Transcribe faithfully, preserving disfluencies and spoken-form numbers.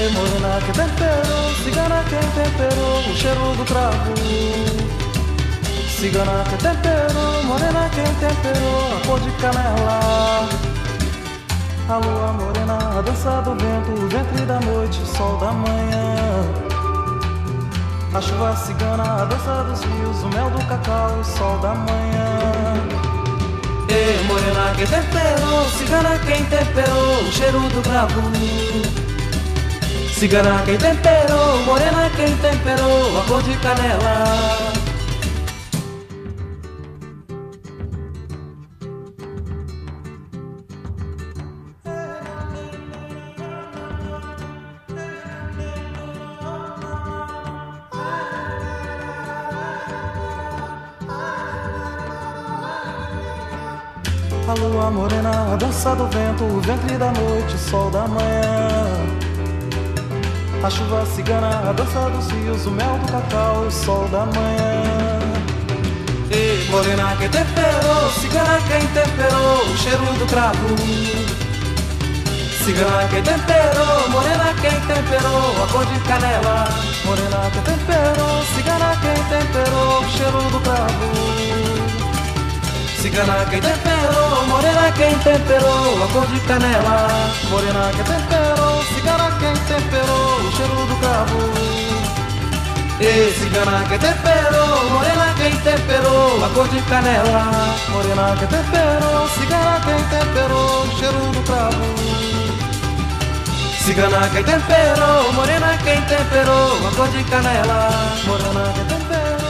morena que temperou, cigana quem temperou o cheiro do cravo. Cigana que temperou, morena quem temperou a cor de canela. A lua morena, a dança do vento, o ventre da noite, o sol da manhã. A chuva cigana, a dança dos rios, o mel do cacau, o sol da manhã. Ei, morena quem temperou, cigana quem temperou o cheiro do cravo. Cigana quem temperou, morena quem temperou a cor de canela. A lua morena, a dança do vento, o ventre da noite, o sol da manhã. A chuva cigana, a dança dos rios, o mel do cacau, o sol da manhã. Ei, morena quem temperou, cigana quem temperou o cheiro do cravo. Cigana quem temperou, morena quem temperou a cor de canela. Morena quem temperou, cigana quem temperou o cheiro do cravo. Cigana quem temperou, morena quem temperou a cor de canela. Morena quem temperou, cigana quem temperou o cheiro do cravo. E cigana quem temperou, morena quem temperou a cor de canela. Morena quem temperou, cigana quem temperou o cheiro do cravo. Cigana quem temperou, morena quem temperou a cor de canela. Morena quem temperou.